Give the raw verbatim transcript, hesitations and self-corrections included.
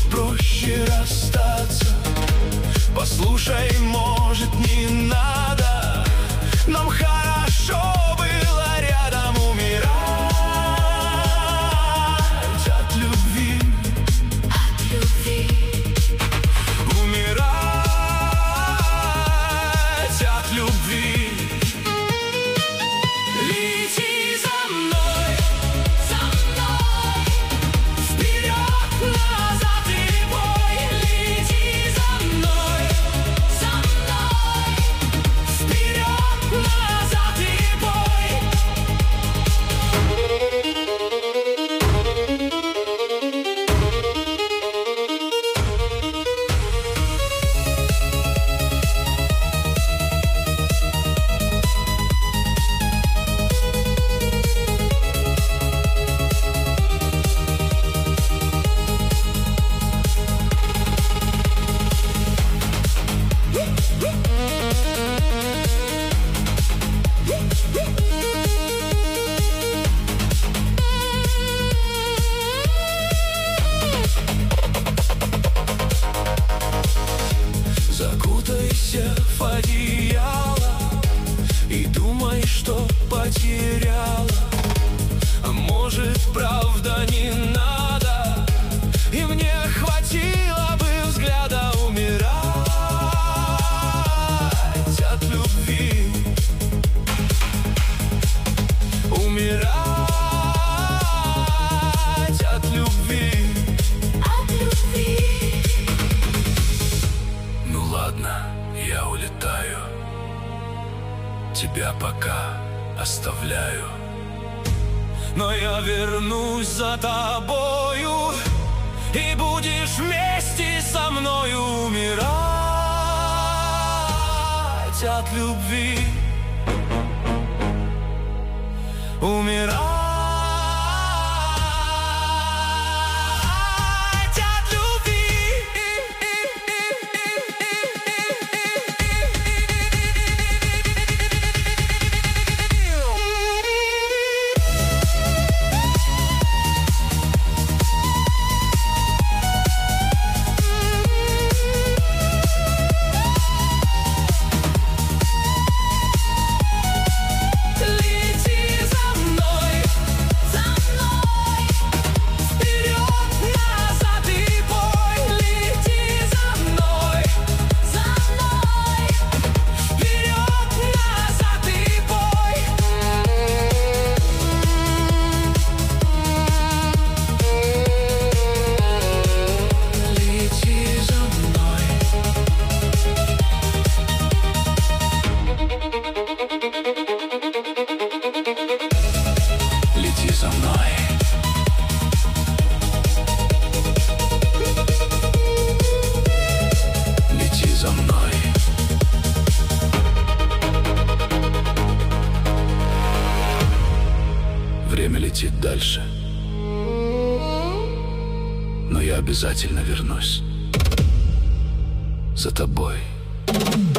проще расстаться. Послушай, может, не надо, нам хорошо было рядом умирать от любви, от любви, умирать от любви. Лети за мной, за мной, вперед, назад и бой. Лети за мной, за мной, вперед, назад и бой. Закутайся в одеяло и думай, что потеряла. А может, правда, не надо, и мне хватило бы взгляда умирать от любви, умирать от любви, от любви. Ну ладно, я улетаю, тебя пока оставляю, но я вернусь за тобою, и будешь вместе со мною умирать от любви, умирать от любви. Лети за мной, лети за мной. Время летит дальше, но я обязательно вернусь за тобой.